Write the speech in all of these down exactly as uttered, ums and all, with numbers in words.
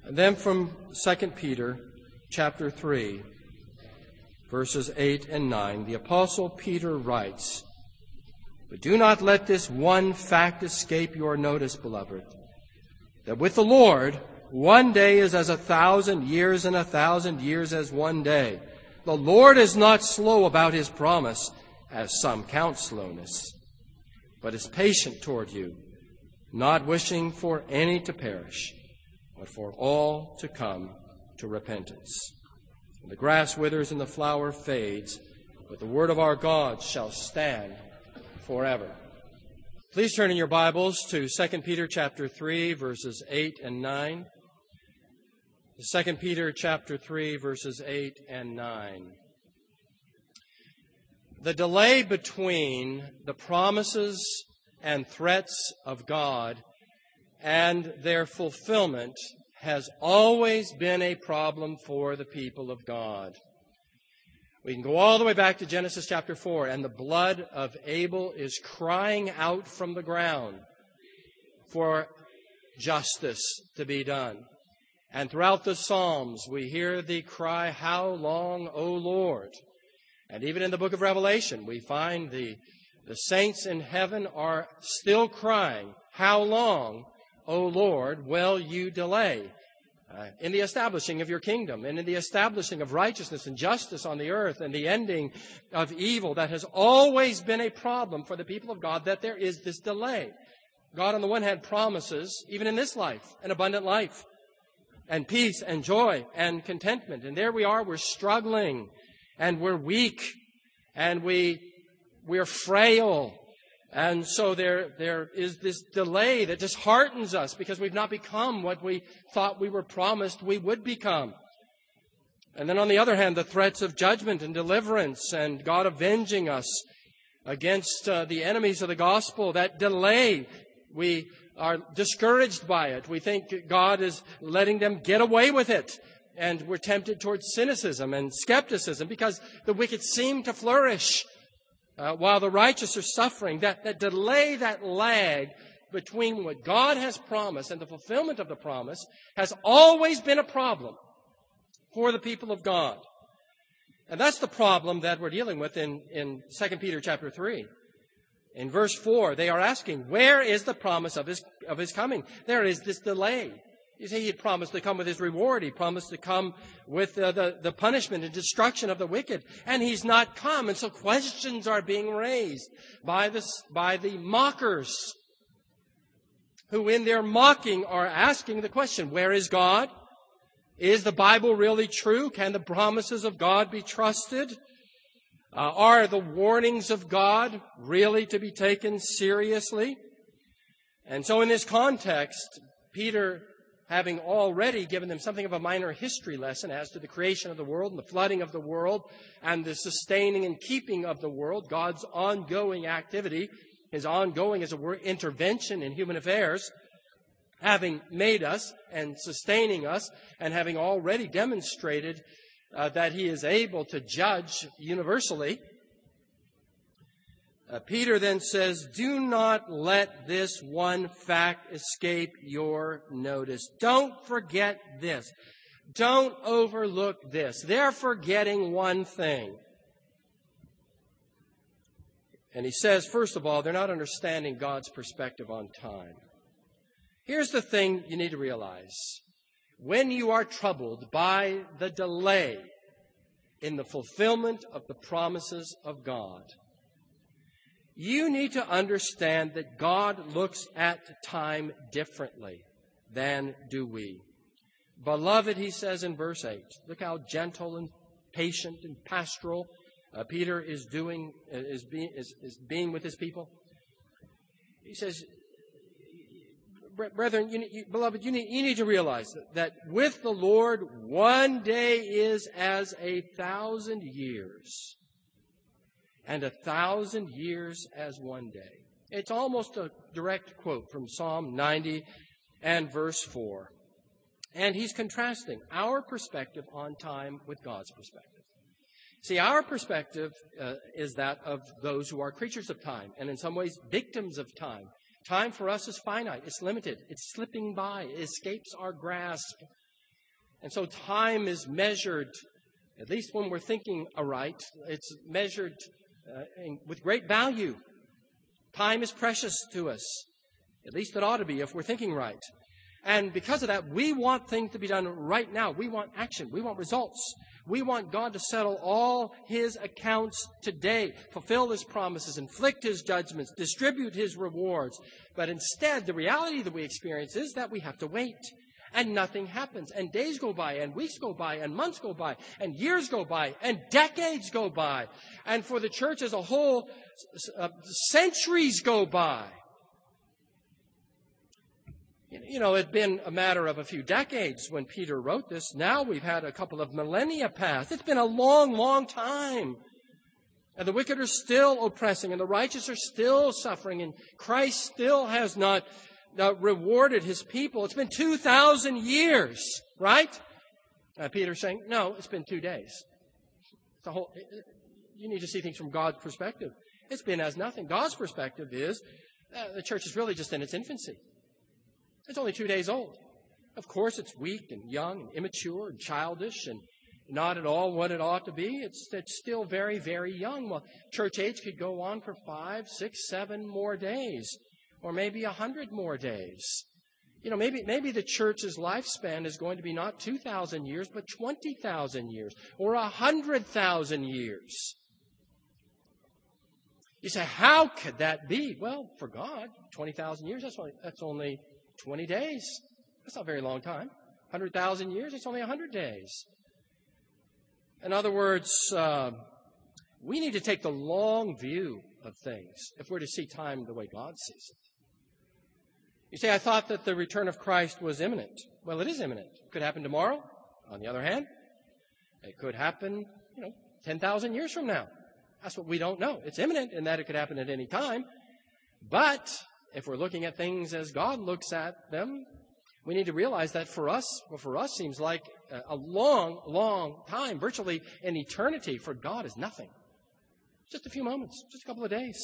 And then from Second Peter chapter three, verses eight and nine, the Apostle Peter writes, "But do not let this one fact escape your notice, beloved, that with the Lord, one day is as a thousand years, and a thousand years as one day. The Lord is not slow about his promise, as some count slowness, but is patient toward you, not wishing for any to perish, but for all to come to repentance. And the grass withers and the flower fades, but the word of our God shall stand forever." Please turn in your Bibles to Second Peter chapter three, verses eight and nine. Second Peter chapter three, verses eight and nine. The delay between the promises and threats of God and their fulfillment has always been a problem for the people of God. We can go all the way back to Genesis chapter four, and the blood of Abel is crying out from the ground for justice to be done. And throughout the Psalms, we hear the cry, "How long, O Lord?" And even in the book of Revelation, we find the, the saints in heaven are still crying, "How long, O Lord, will you delay uh, in the establishing of your kingdom and in the establishing of righteousness and justice on the earth and the ending of evil?" That has always been a problem for the people of God, that there is this delay. God, on the one hand, promises, even in this life, an abundant life and peace and joy and contentment. And there we are, we're struggling and we're weak and we, we're frail. And so there, there is this delay that disheartens us because we've not become what we thought we were promised we would become. And then on the other hand, the threats of judgment and deliverance and God avenging us against uh, the enemies of the gospel, that delay, we are discouraged by it. We think God is letting them get away with it. And we're tempted towards cynicism and skepticism because the wicked seem to flourish uh, while the righteous are suffering. That, that delay, that lag between what God has promised and the fulfillment of the promise has always been a problem for the people of God. And that's the problem that we're dealing with in, in Second Peter chapter three. In verse four, they are asking, where is the promise of his, of his coming? There is this delay. You see, he had promised to come with his reward. He promised to come with uh, the, the punishment and destruction of the wicked. And he's not come. And so questions are being raised by, this, by the mockers, who in their mocking are asking the question, where is God? Is the Bible really true? Can the promises of God be trusted? Uh, are the warnings of God really to be taken seriously? And so in this context, Peter, having already given them something of a minor history lesson as to the creation of the world and the flooding of the world and the sustaining and keeping of the world, God's ongoing activity, his ongoing, as it were, intervention in human affairs, having made us and sustaining us and having already demonstrated Uh, that he is able to judge universally, uh, Peter then says, do not let this one fact escape your notice. Don't forget this. Don't overlook this. They're forgetting one thing. And he says, first of all, they're not understanding God's perspective on time. Here's the thing you need to realize. When you are troubled by the delay in the fulfillment of the promises of God, you need to understand that God looks at time differently than do we. Beloved, he says in verse eight, look how gentle and patient and pastoral uh, Peter is doing, is being, is, is being with his people. He says, brethren, you, you, beloved, you need, you need to realize that, that with the Lord, one day is as a thousand years, and a thousand years as one day. It's almost a direct quote from Psalm ninety and verse four. And he's contrasting our perspective on time with God's perspective. See, our perspective uh, is that of those who are creatures of time, and in some ways victims of time. Time for us is finite. It's limited. It's slipping by. It escapes our grasp. And so time is measured, at least when we're thinking aright, it's measured uh, in, with great value. Time is precious to us. At least it ought to be if we're thinking right. And because of that, we want things to be done right now. We want action. We want results. We want God to settle all His accounts today, fulfill His promises, inflict His judgments, distribute His rewards. But instead, the reality that we experience is that we have to wait. And nothing happens. And days go by, and weeks go by, and months go by, and years go by, and decades go by. And for the church as a whole, uh, centuries go by. You know, it'd been a matter of a few decades when Peter wrote this. Now we've had a couple of millennia pass. It's been a long, long time. And the wicked are still oppressing, and the righteous are still suffering, and Christ still has not uh, rewarded His people. It's been two thousand years, right? Uh, Peter's saying, no, it's been two days. It's a whole, you need to see things from God's perspective. It's been as nothing. God's perspective is uh, the church is really just in its infancy. It's only two days old. Of course, it's weak and young and immature and childish and not at all what it ought to be. It's, it's still very, very young. Well, church age could go on for five, six, seven more days, or maybe a hundred more days. You know, maybe maybe the church's lifespan is going to be not two thousand years, but twenty thousand years, or one hundred thousand years. You say, how could that be? Well, for God, twenty thousand years, that's only, that's only twenty days. That's not a very long time. one hundred thousand years, it's only one hundred days. In other words, uh, we need to take the long view of things if we're to see time the way God sees it. You say, I thought that the return of Christ was imminent. Well, it is imminent. It could happen tomorrow. On the other hand, it could happen, you know, ten thousand years from now. That's what we don't know. It's imminent in that it could happen at any time. But if we're looking at things as God looks at them, we need to realize that for us, what for us seems like a long, long time, virtually an eternity, for God is nothing. Just a few moments, just a couple of days.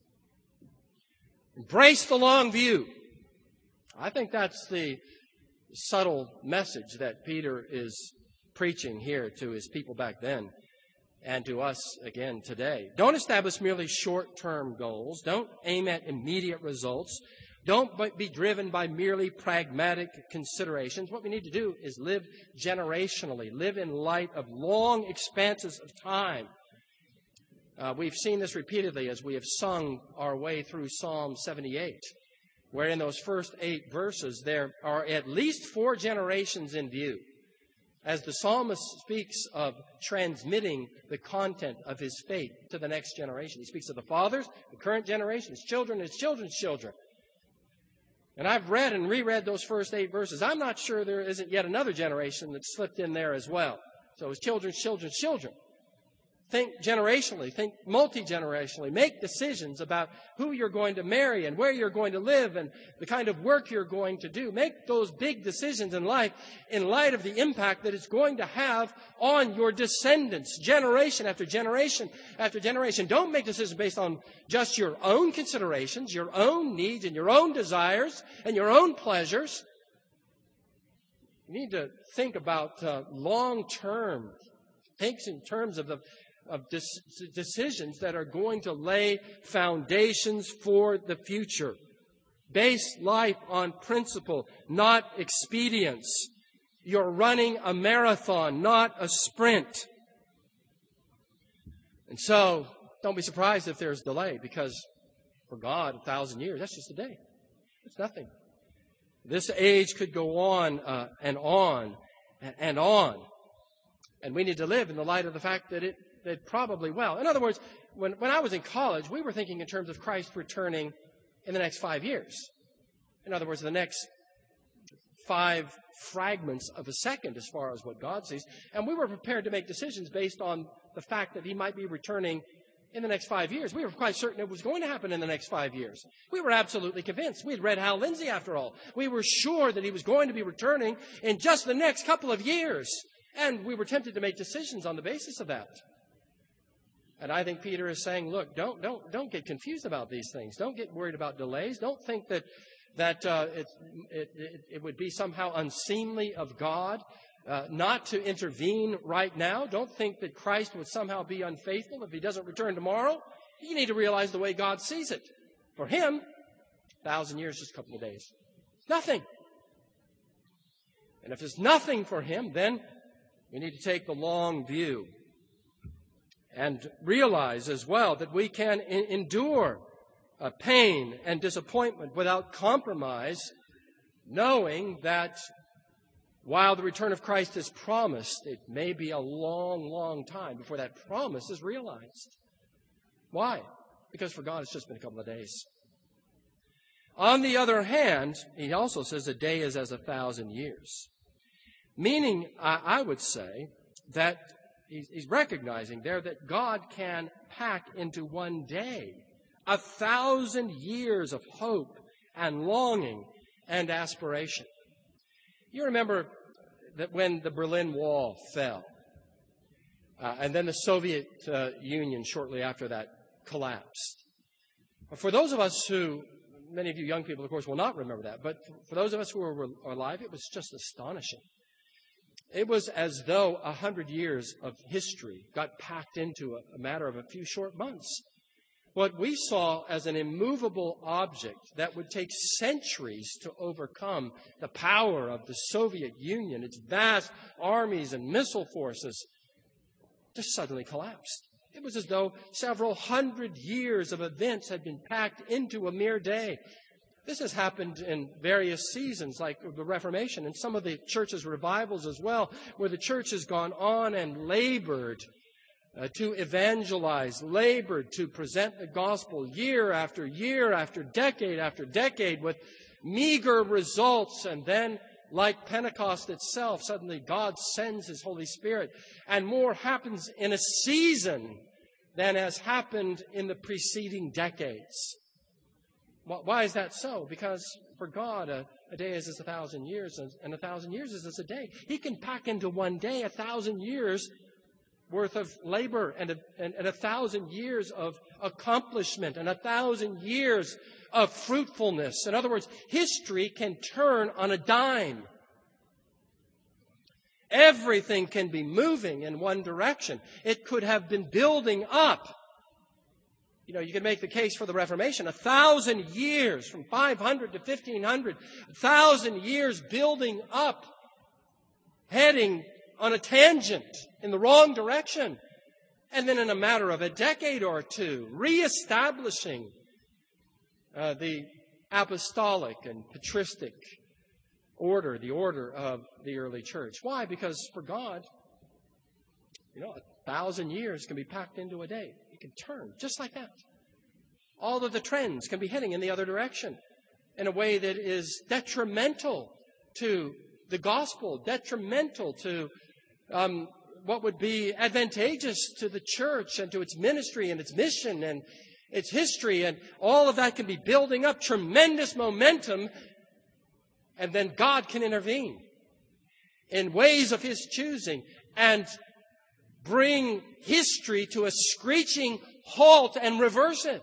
Embrace the long view. I think that's the subtle message that Peter is preaching here to his people back then and to us again today. Don't establish merely short-term goals. Don't aim at immediate results. Don't be driven by merely pragmatic considerations. What we need to do is live generationally, live in light of long expanses of time. Uh, we've seen this repeatedly as we have sung our way through Psalm seventy-eight, where in those first eight verses there are at least four generations in view, as the psalmist speaks of transmitting the content of his faith to the next generation. He speaks of the fathers, the current generation, his children, his children's children. And I've read and reread those first eight verses. I'm not sure there isn't yet another generation that slipped in there as well. So his children's children's children. Think generationally. Think multi-generationally. Make decisions about who you're going to marry and where you're going to live and the kind of work you're going to do. Make those big decisions in life in light of the impact that it's going to have on your descendants, generation after generation after generation. Don't make decisions based on just your own considerations, your own needs and your own desires and your own pleasures. You need to think about uh, long-term. Think in terms of the of decisions that are going to lay foundations for the future. Base life on principle, not expedience. You're running a marathon, not a sprint. And so, don't be surprised if there's delay, because for God, a thousand years, that's just a day. It's nothing. This age could go on uh, and on and on. And we need to live in the light of the fact that it that probably well. In other words, when, when I was in college, we were thinking in terms of Christ returning in the next five years. In other words, the next five fragments of a second as far as what God sees. And we were prepared to make decisions based on the fact that he might be returning in the next five years. We were quite certain it was going to happen in the next five years. We were absolutely convinced. We had read Hal Lindsey after all. We were sure that he was going to be returning in just the next couple of years. And we were tempted to make decisions on the basis of that. And I think Peter is saying, look, don't don't don't get confused about these things. Don't get worried about delays. Don't think that that uh, it, it it it would be somehow unseemly of God uh, not to intervene right now. Don't think that Christ would somehow be unfaithful if he doesn't return tomorrow. You need to realize the way God sees it. For him, a thousand years, just a couple of days. Nothing. And if it's nothing for him, then we need to take the long view and realize as well that we can in- endure uh, pain and disappointment without compromise, knowing that while the return of Christ is promised, it may be a long, long time before that promise is realized. Why? Because for God, it's just been a couple of days. On the other hand, he also says a day is as a thousand years. Meaning, I, I would say, that he's, he's recognizing there that God can pack into one day a thousand years of hope and longing and aspiration. You remember that when the Berlin Wall fell, uh, and then the Soviet uh, Union shortly after that collapsed. For those of us who, many of you young people, of course, will not remember that, but for those of us who are alive, it was just astonishing. It was as though a hundred years of history got packed into a, a matter of a few short months. What we saw as an immovable object that would take centuries to overcome the power of the Soviet Union, its vast armies and missile forces, just suddenly collapsed. It was as though several hundred years of events had been packed into a mere day. This has happened in various seasons, like the Reformation, and some of the church's revivals as well, where the church has gone on and labored uh, to evangelize, labored to present the gospel year after year after decade after decade with meager results. And then, like Pentecost itself, suddenly God sends His Holy Spirit, and more happens in a season than has happened in the preceding decades. Why is that so? Because for God, a, a day is as a thousand years, and a thousand years is as a day. He can pack into one day a thousand years worth of labor and a, and, and a thousand years of accomplishment and a thousand years of fruitfulness. In other words, history can turn on a dime. Everything can be moving in one direction. It could have been building up. You know, you can make the case for the Reformation. A thousand years, from five hundred to fifteen hundred, a thousand years building up, heading on a tangent in the wrong direction. And then in a matter of a decade or two, reestablishing uh, the apostolic and patristic order, the order of the early church. Why? Because for God, you know, a thousand years can be packed into a day. It can turn just like that. All of the trends can be heading in the other direction in a way that is detrimental to the gospel, detrimental to um, what would be advantageous to the church and to its ministry and its mission and its history. And all of that can be building up tremendous momentum. And then God can intervene in ways of His choosing and bring history to a screeching halt and reverse it.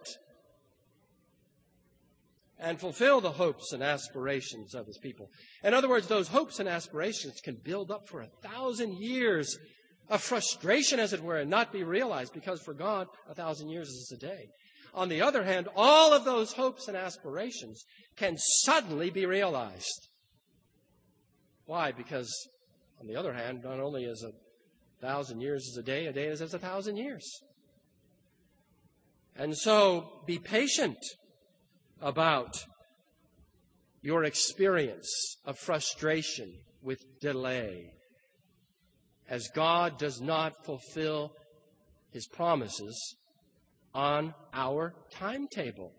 And fulfill the hopes and aspirations of His people. In other words, those hopes and aspirations can build up for a thousand years of frustration, as it were, and not be realized, because for God, a thousand years is a day. On the other hand, all of those hopes and aspirations can suddenly be realized. Why? Because, on the other hand, not only is a thousand years is a day, a day is as a thousand years. And so, be patient about your experience of frustration with delay, as God does not fulfill His promises on our timetable.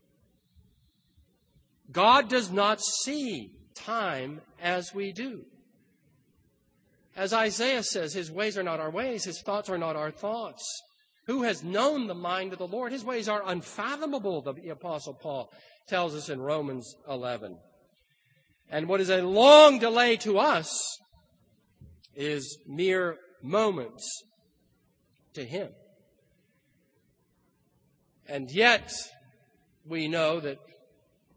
God does not see time as we do. As Isaiah says, His ways are not our ways, His thoughts are not our thoughts. Who has known the mind of the Lord? His ways are unfathomable, the Apostle Paul tells us in Romans eleven. And what is a long delay to us is mere moments to Him. And yet, we know that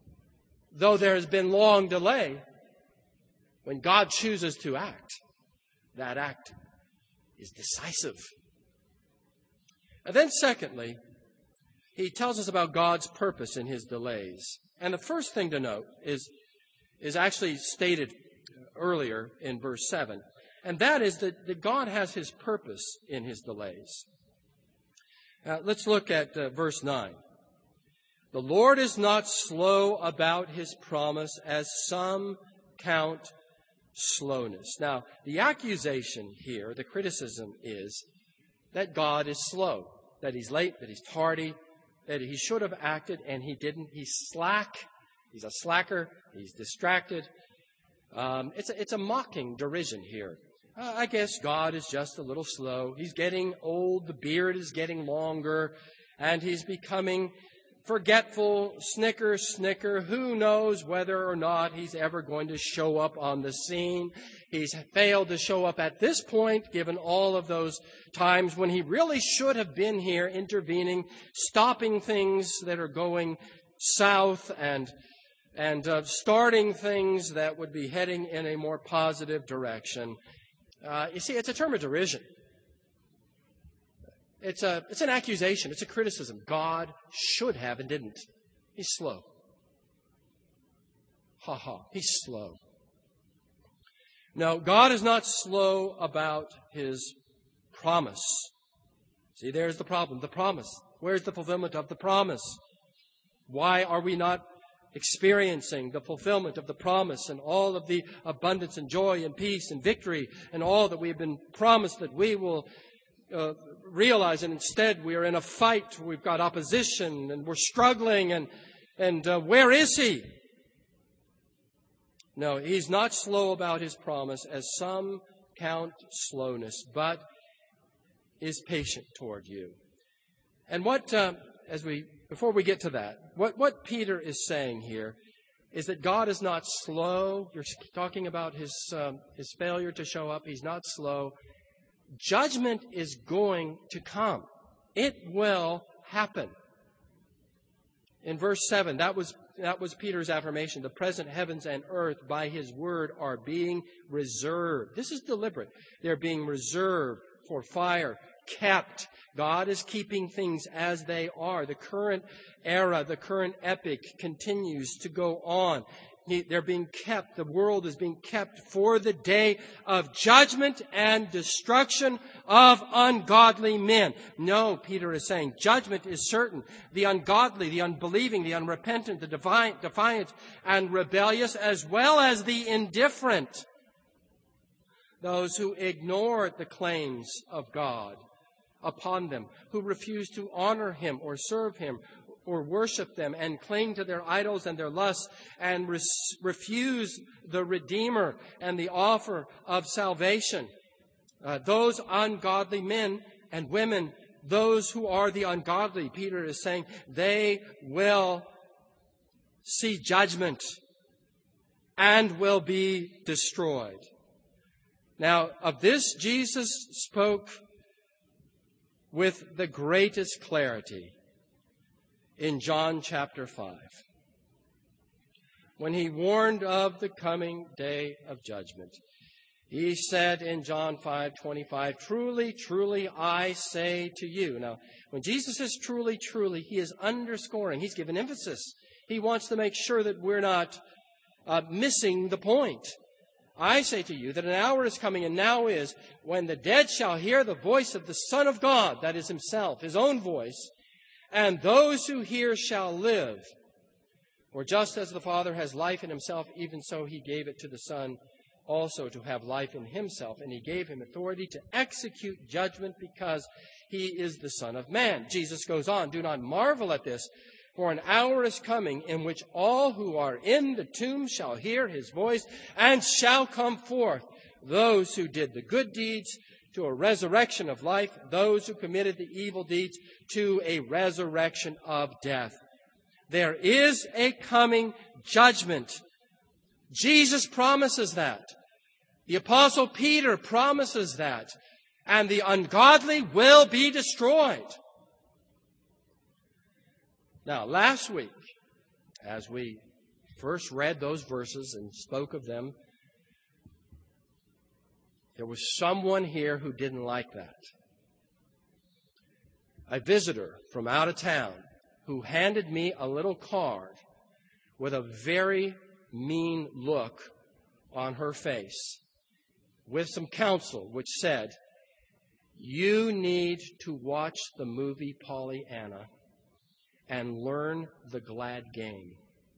though there has been long delay, when God chooses to act, that act is decisive. And then secondly, he tells us about God's purpose in his delays. And the first thing to note is, is actually stated earlier in verse seven. And that is that, that God has his purpose in his delays. Uh, let's look at uh, verse nine. The Lord is not slow about his promise, as some count slowness. Now, the accusation here, the criticism is that God is slow, that he's late, that he's tardy, that he should have acted and he didn't. He's slack. He's a slacker. He's distracted. Um, it's a, it's a mocking derision here. Uh, I guess God is just a little slow. He's getting old. The beard is getting longer, and he's becoming forgetful. Snicker, snicker. Who knows whether or not he's ever going to show up on the scene? He's failed to show up at this point, given all of those times when he really should have been here intervening, stopping things that are going south and and uh, starting things that would be heading in a more positive direction. Uh, you see, it's a term of derision. It's a it's an accusation. It's a criticism. God should have and didn't. He's slow. Ha ha. He's slow. No, God is not slow about his promise. See, there's the problem. The promise. Where's the fulfillment of the promise? Why are we not experiencing the fulfillment of the promise and all of the abundance and joy and peace and victory and all that we've been promised that we will uh, realize? And instead we are in a fight. We've got opposition and we're struggling. And, and uh, where is he? No, he's not slow about his promise, as some count slowness, but is patient toward you. And what, uh, as we, before we get to that, what, what Peter is saying here is that God is not slow. You're talking about his, um, his failure to show up. He's not slow. Judgment is going to come. It will happen. In verse seven, that was that was Peter's affirmation. The present heavens and earth by his word are being reserved. This is deliberate. They're being reserved for fire, kept. God is keeping things as they are. The current era, the current epic continues to go on. They're being kept. The world is being kept for the day of judgment and destruction of ungodly men. No, Peter is saying, judgment is certain. The ungodly, the unbelieving, the unrepentant, the defiant, defiant and rebellious, as well as the indifferent, those who ignore the claims of God upon them, who refuse to honor him or serve him or worship them and cling to their idols and their lusts and res- refuse the Redeemer and the offer of salvation. Uh, those ungodly men and women, those who are the ungodly, Peter is saying, they will see judgment and will be destroyed. Now, of this Jesus spoke with the greatest clarity in John chapter five, when he warned of the coming day of judgment. He said in John five twenty-five, truly, truly, I say to you. Now, when Jesus says truly, truly, he is underscoring. He's given emphasis. He wants to make sure that we're not uh, missing the point. I say to you that an hour is coming, and now is, when the dead shall hear the voice of the Son of God, that is himself, his own voice, and those who hear shall live. For just as the Father has life in himself, even so he gave it to the Son also to have life in himself. And he gave him authority to execute judgment because he is the Son of Man. Jesus goes on, do not marvel at this, for an hour is coming in which all who are in the tomb shall hear his voice and shall come forth. Those who did the good deeds to a resurrection of life, those who committed the evil deeds to a resurrection of death. There is a coming judgment. Jesus promises that. The Apostle Peter promises that. And the ungodly will be destroyed. Now, last week, as we first read those verses and spoke of them, There was someone here who didn't like that. A visitor from out of town who handed me a little card with a very mean look on her face with some counsel which said, "You need to watch the movie Pollyanna and learn the glad game."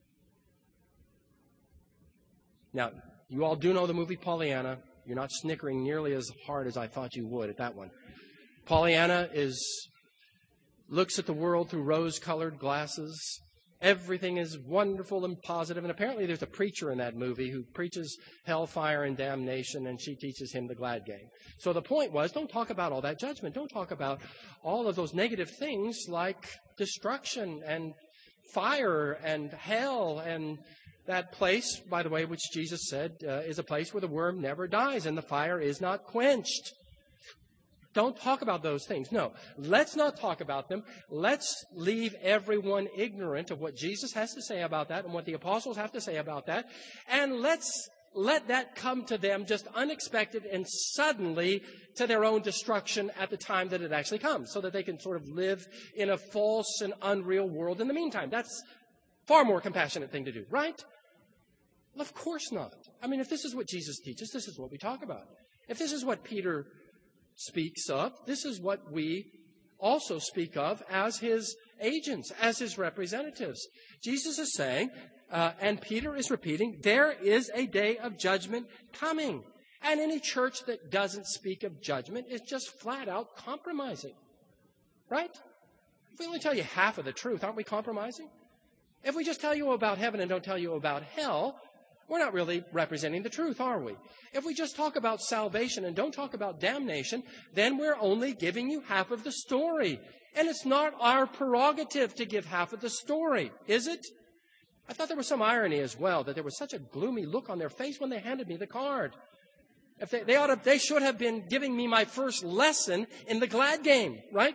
Now, you all do know the movie Pollyanna. You're not snickering nearly as hard as I thought you would at that one. Pollyanna is looks at the world through rose-colored glasses. Everything is wonderful and positive. And apparently there's a preacher in that movie who preaches hellfire and damnation, and she teaches him the glad game. So the point was, don't talk about all that judgment. Don't talk about all of those negative things like destruction and fire and hell and that place, by the way, which Jesus said uh, is a place where the worm never dies and the fire is not quenched. Don't talk about those things. No, let's not talk about them. Let's leave everyone ignorant of what Jesus has to say about that and what the apostles have to say about that. And let's let that come to them just unexpected and suddenly to their own destruction at the time that it actually comes, so that they can sort of live in a false and unreal world in the meantime. That's far more compassionate thing to do, right? Well, of course not. I mean, if this is what Jesus teaches, this is what we talk about. If this is what Peter speaks of, this is what we also speak of as his agents, as his representatives. Jesus is saying, uh, and Peter is repeating, there is a day of judgment coming. And any church that doesn't speak of judgment is just flat out compromising. Right? If we only tell you half of the truth, aren't we compromising? If we just tell you about heaven and don't tell you about hell, we're not really representing the truth, are we? If we just talk about salvation and don't talk about damnation, then we're only giving you half of the story. And it's not our prerogative to give half of the story, is it? I thought there was some irony as well, that there was such a gloomy look on their face when they handed me the card. If they, they ought to, they should have been giving me my first lesson in the glad game, right?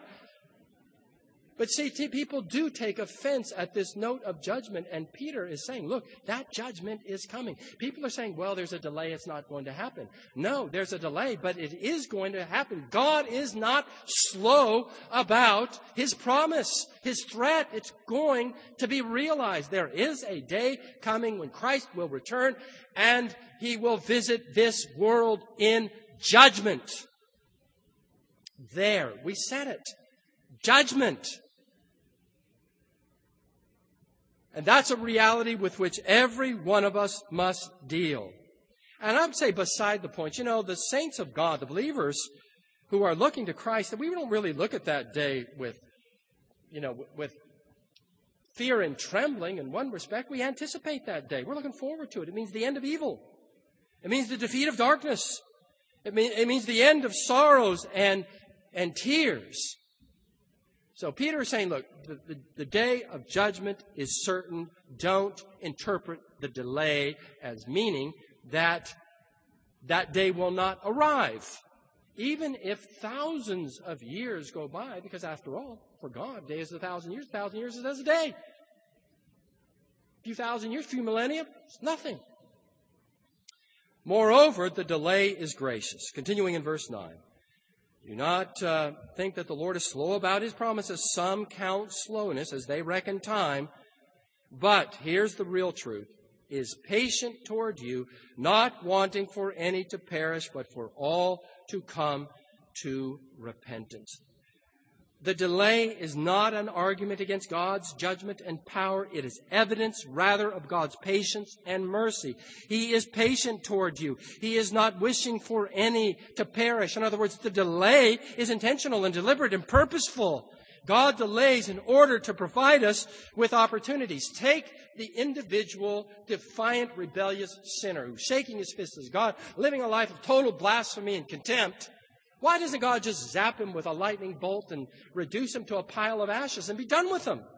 But see, people do take offense at this note of judgment, and Peter is saying, look, that judgment is coming. People are saying, well, there's a delay, it's not going to happen. No, there's a delay, but it is going to happen. God is not slow about his promise, his threat. It's going to be realized. There is a day coming when Christ will return, and he will visit this world in judgment. There, we said it. Judgment. And that's a reality with which every one of us must deal. And I would say beside the point, you know, the saints of God, the believers who are looking to Christ, that we don't really look at that day with, you know, with fear and trembling. In one respect, we anticipate that day. We're looking forward to it. It means the end of evil. It means the defeat of darkness. It, mean, it means the end of sorrows and, and tears. So Peter is saying, look, the, the, the day of judgment is certain. Don't interpret the delay as meaning that that day will not arrive, even if thousands of years go by, because after all, for God, a day is a thousand years. A thousand years is as a day. A few thousand years, a few millennia, it's nothing. Moreover, the delay is gracious. Continuing in verse nine. Do not uh, think that the Lord is slow about his promises. Some count slowness as they reckon time. But here's the real truth. Is patient toward you, not wanting for any to perish, but for all to come to repentance. The delay is not an argument against God's judgment and power. It is evidence, rather, of God's patience and mercy. He is patient toward you. He is not wishing for any to perish. In other words, the delay is intentional and deliberate and purposeful. God delays in order to provide us with opportunities. Take the individual, defiant, rebellious sinner who's shaking his fist at God, living a life of total blasphemy and contempt. Why doesn't God just zap him with a lightning bolt and reduce him to a pile of ashes and be done with him?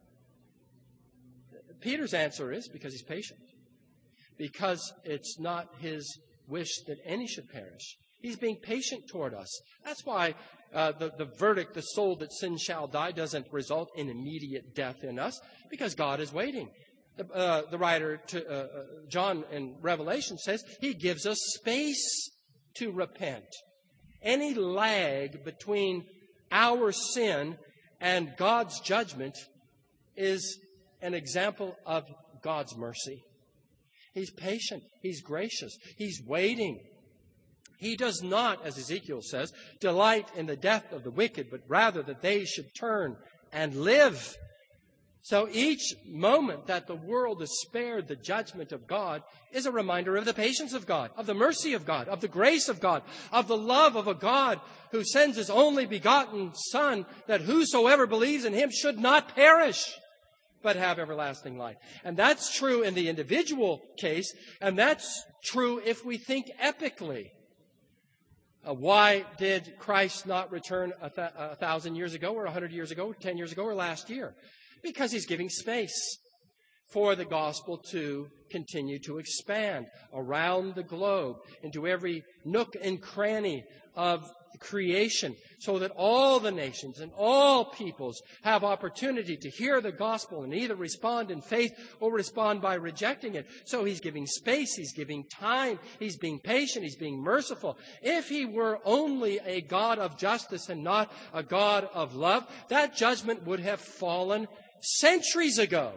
Peter's answer is because he's patient. Because it's not his wish that any should perish. He's being patient toward us. That's why uh, the, the verdict, the soul that sins shall die, doesn't result in immediate death in us, because God is waiting. The, uh, the writer, to, uh, John in Revelation, says he gives us space to repent. Any lag between our sin and God's judgment is an example of God's mercy. He's patient. He's gracious. He's waiting. He does not, as Ezekiel says, delight in the death of the wicked, but rather that they should turn and live. So each moment that the world is spared the judgment of God is a reminder of the patience of God, of the mercy of God, of the grace of God, of the love of a God who sends His only begotten Son, that whosoever believes in Him should not perish, but have everlasting life. And that's true in the individual case, and that's true if we think epically. Uh, why did Christ not return a, th- a thousand years ago, or a hundred years ago, or ten years ago, or last year? Because He's giving space for the gospel to continue to expand around the globe into every nook and cranny of creation, so that all the nations and all peoples have opportunity to hear the gospel and either respond in faith or respond by rejecting it. So He's giving space, He's giving time, He's being patient, He's being merciful. If He were only a God of justice and not a God of love, that judgment would have fallen centuries ago.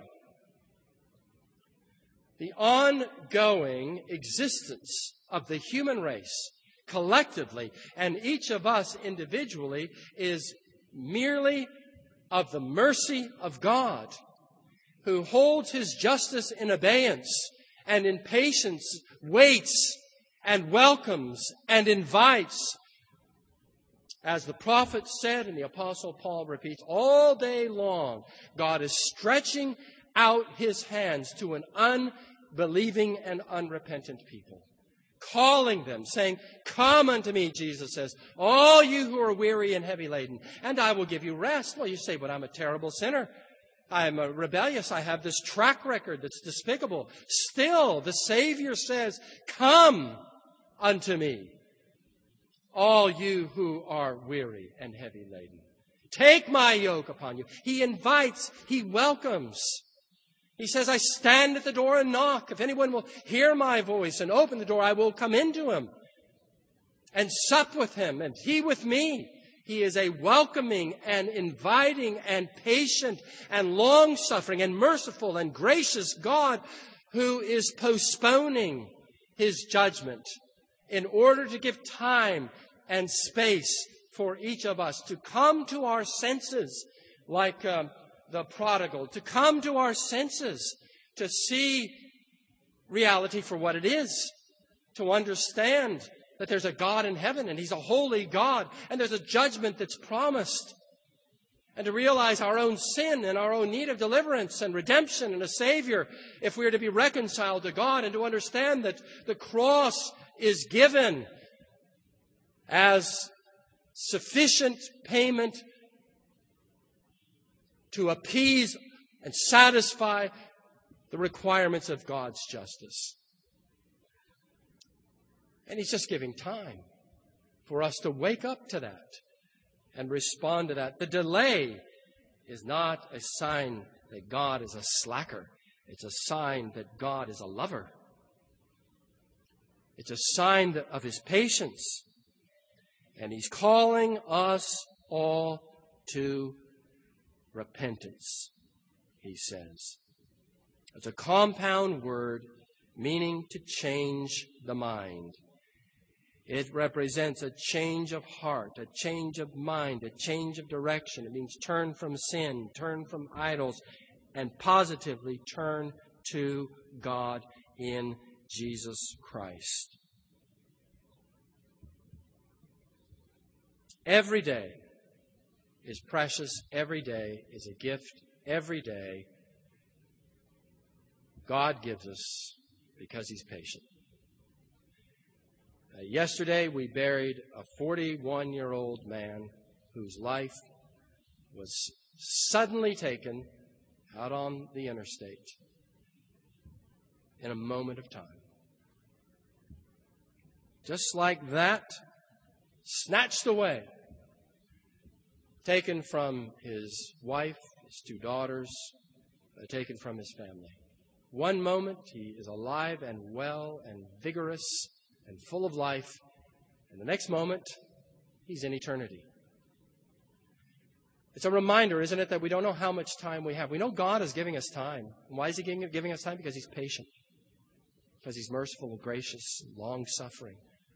The ongoing existence of the human race collectively, and each of us individually, is merely of the mercy of God, who holds His justice in abeyance and in patience waits and welcomes and invites. As the prophet said, and the Apostle Paul repeats, all day long, God is stretching out His hands to an unbelieving and unrepentant people, calling them, saying, "Come unto me," Jesus says, "all you who are weary and heavy laden, and I will give you rest." Well, you say, "But I'm a terrible sinner. I'm a rebellious. I have this track record that's despicable." Still, the Savior says, "Come unto me, all you who are weary and heavy laden. Take my yoke upon you." He invites, He welcomes. He says, "I stand at the door and knock. If anyone will hear my voice and open the door, I will come into him and sup with him and he with me." He is a welcoming and inviting and patient and long-suffering and merciful and gracious God who is postponing His judgment in order to give time and space for each of us to come to our senses, like um, the prodigal, to come to our senses, to see reality for what it is, to understand that there's a God in heaven and He's a holy God and there's a judgment that's promised, and to realize our own sin and our own need of deliverance and redemption and a Savior if we are to be reconciled to God, and to understand that the cross is given as sufficient payment to appease and satisfy the requirements of God's justice. And He's just giving time for us to wake up to that and respond to that. The delay is not a sign that God is a slacker. It's a sign that God is a lover. It's a sign of His patience. And He's calling us all to repentance, He says. It's a compound word meaning to change the mind. It represents a change of heart, a change of mind, a change of direction. It means turn from sin, turn from idols, and positively turn to God in Jesus Christ. Every day is precious. Every day is a gift. Every day God gives us because He's patient. Uh, yesterday we buried a forty-one-year-old man whose life was suddenly taken out on the interstate in a moment of time. Just like that, snatched away, taken from his wife, his two daughters, uh, taken from his family. One moment he is alive and well and vigorous and full of life, And the next moment, He's in eternity. It's a reminder, isn't it, that we don't know how much time we have. We know God is giving us time. And why is He giving, giving us time? Because He's patient. Because He's merciful and gracious and long-suffering.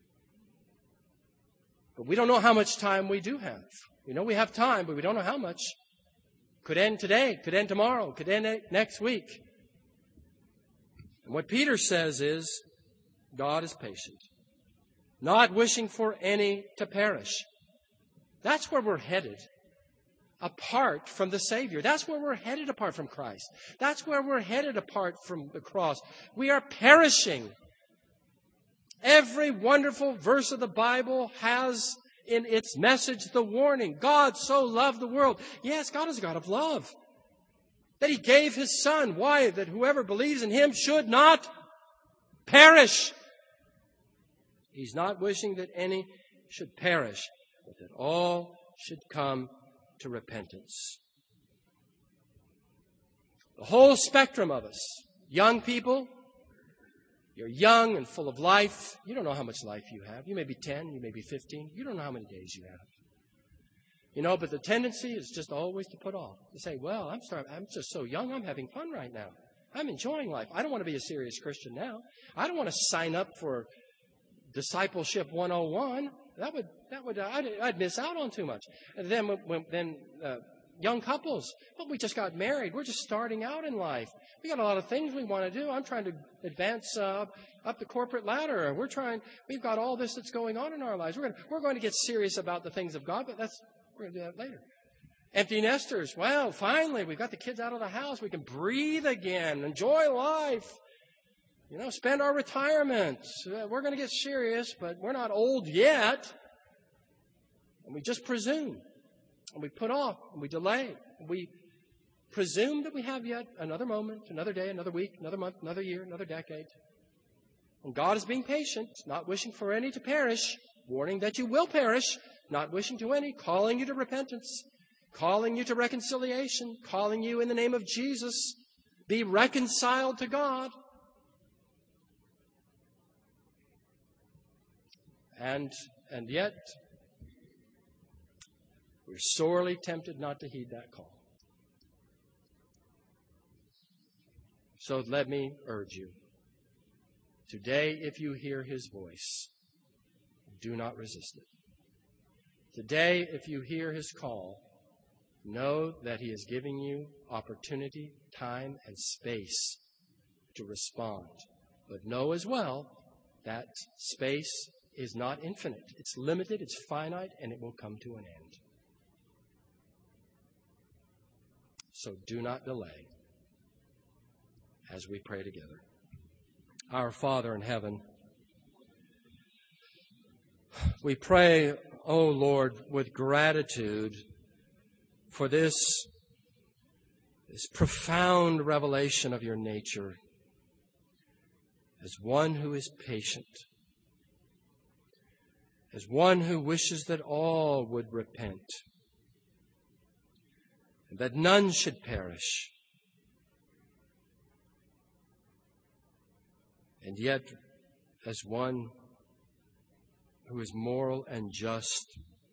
But we don't know how much time we do have. We know we have time, but we don't know how much. Could end today, could end tomorrow, could end next week. And what Peter says is, God is patient, not wishing for any to perish. That's where we're headed, apart from the Savior. That's where we're headed apart from Christ. That's where we're headed apart from the cross. We are perishing. Every wonderful verse of the Bible has in its message the warning. God so loved the world. Yes, God is a God of love. That He gave His Son. Why? That whoever believes in Him should not perish. He's not wishing that any should perish, but that all should come to repentance. The whole spectrum of us, young people, you're young and full of life. You don't know how much life you have. You may be ten, you may be fifteen. You don't know how many days you have. You know, but the tendency is just always to put off. To say, well, I'm sorry, I'm just so young, I'm having fun right now. I'm enjoying life. I don't want to be a serious Christian now. I don't want to sign up for Discipleship one oh one. That would, that would, I'd, I'd miss out on too much. And then, when, then uh, young couples, well, we just got married. We're just starting out in life. We got a lot of things we want to do. I'm trying to advance uh, up the corporate ladder. We're trying, we've got all this that's going on in our lives. We're going to, we're going to get serious about the things of God, but that's, we're going to do that later. Empty nesters. Well, finally, we've got the kids out of the house. We can breathe again, enjoy life. You know, spend our retirement. Uh, we're going to get serious, but we're not old yet. And we just presume. And we put off. And we delay. And we presume that we have yet another moment, another day, another week, another month, another year, another decade. And God is being patient, not wishing for any to perish, warning that you will perish, not wishing to any, calling you to repentance, calling you to reconciliation, calling you in the name of Jesus, be reconciled to God. And, and yet, we're sorely tempted not to heed that call. So let me urge you. Today, if you hear His voice, do not resist it. Today, if you hear His call, know that He is giving you opportunity, time, and space to respond. But know as well that space is not infinite. It's limited, it's finite, and it will come to an end. So do not delay as we pray together. Our Father in heaven, we pray, O Lord, with gratitude for this, this profound revelation of your nature as one who is patient, as one who wishes that all would repent, and that none should perish. And yet, as one who is moral and just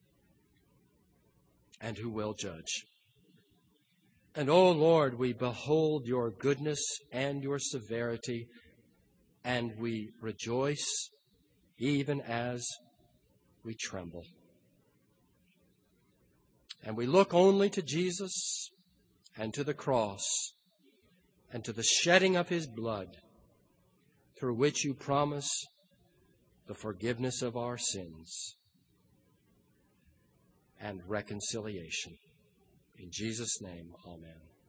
and who will judge. And, O Lord, we behold your goodness and your severity, and we rejoice even as we tremble. And we look only to Jesus and to the cross and to the shedding of His blood, through which you promise the forgiveness of our sins and reconciliation. In Jesus' name, amen.